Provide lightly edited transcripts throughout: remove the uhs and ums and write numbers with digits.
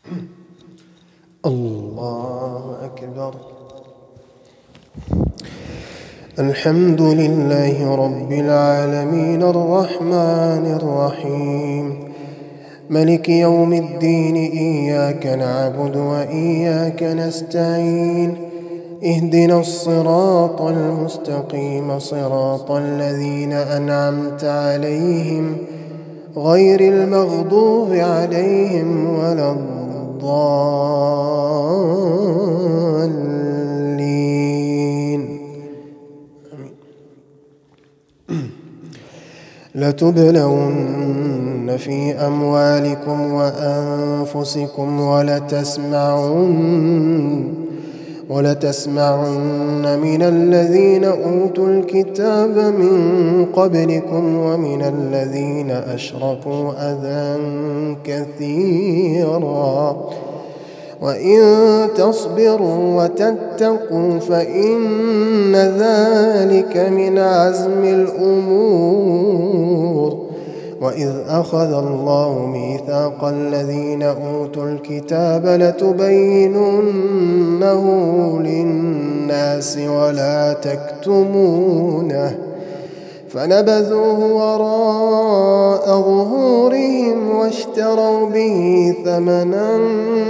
الله أكبر. الحمد لله رب العالمين الرحمن الرحيم ملك يوم الدين، إياك نعبد وإياك نستعين، اهدنا الصراط المستقيم صراط الذين أنعمت عليهم غير المغضوب عليهم ولا الضالين. لتبلون في أموالكم وأنفسكم ولتسمعن من الذين أوتوا الكتاب من قبلكم ومن الذين أشركوا أذى كثيرا، وإن تصبروا وتتقوا فإن ذلك من عزم الأمور. وإذ أخذ الله ميثاق الذين أوتوا الكتاب لتبيننه للناس ولا تكتمونه، فنبذوه وراء ظهورهم واشتروا به ثمنا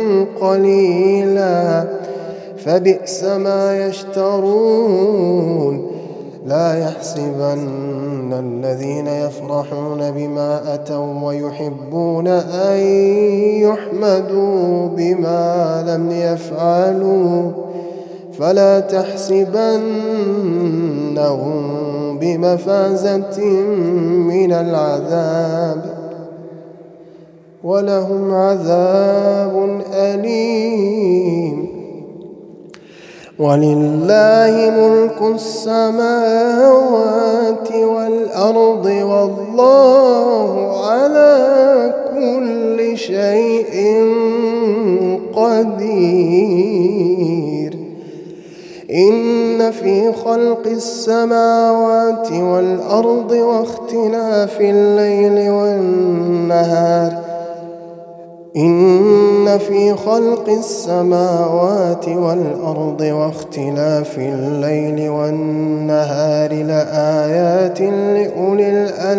قليلا، فبئس ما يشترون. لا يحسبن الذين يفرحون بما أتوا ويحبون أن يحمدوا بما لم يفعلوا، فلا تحسبنهم بمفازة من العذاب، ولهم عذاب أليم. ولله ملك السماوات والأرض والله على كل شيء قدير. إن في خلق السماوات والأرض واختلاف الليل والنهار لآيات لأولي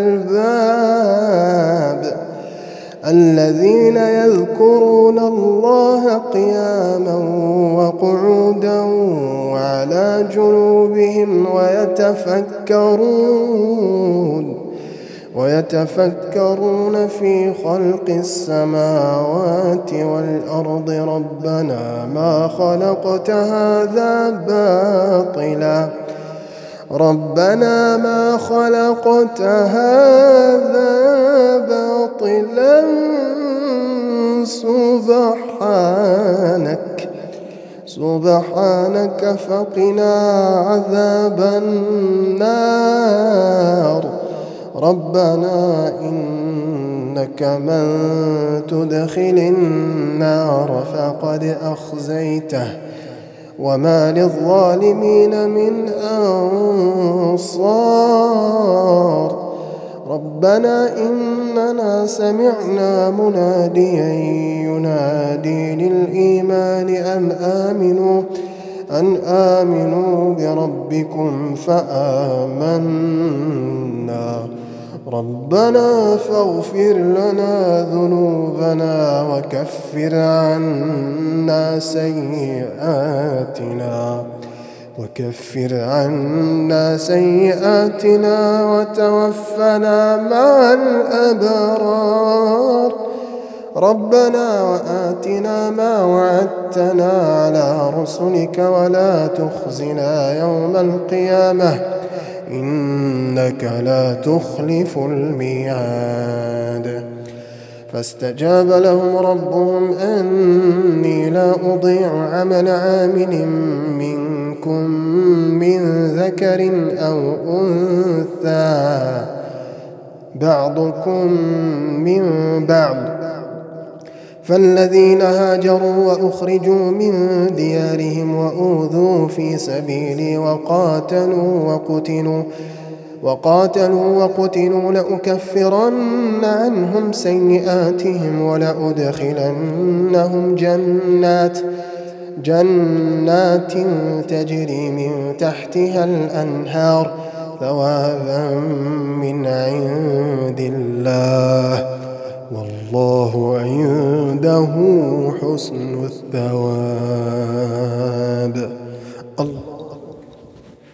الألباب الذين يذكرون الله قياما وقعودا وعلى جنوبهم ويتفكرون في خلق السماوات والأرض ربنا ما خلقت هذا باطلا سبحانك فقنا عذاب النار. ربنا إنك من تدخل النار فقد أخزيته وما للظالمين من أنصار. ربنا إننا سمعنا مناديا ينادي للإيمان أن آمنوا بربكم فآمنا. ربنا فاغفر لنا ذنوبنا وكفر عنا سيئاتنا وتوفنا مع الأبرار. ربنا وآتنا ما وعدتنا على رسلك ولا تخزنا يوم القيامة إنك لا تخلف الميعاد. فاستجاب لهم ربهم أني لا أضيع عمل عامل منكم من ذكر أو أنثى بعضكم من بعض، فالذين هاجروا وأخرجوا من ديارهم وأوذوا في سبيلي وقاتلوا وقتلوا لأكفرن عنهم سيئاتهم ولأدخلنهم جنات تجري من تحتها الأنهار ثوابا من عند الله والله عنده حسن الثواب. الله.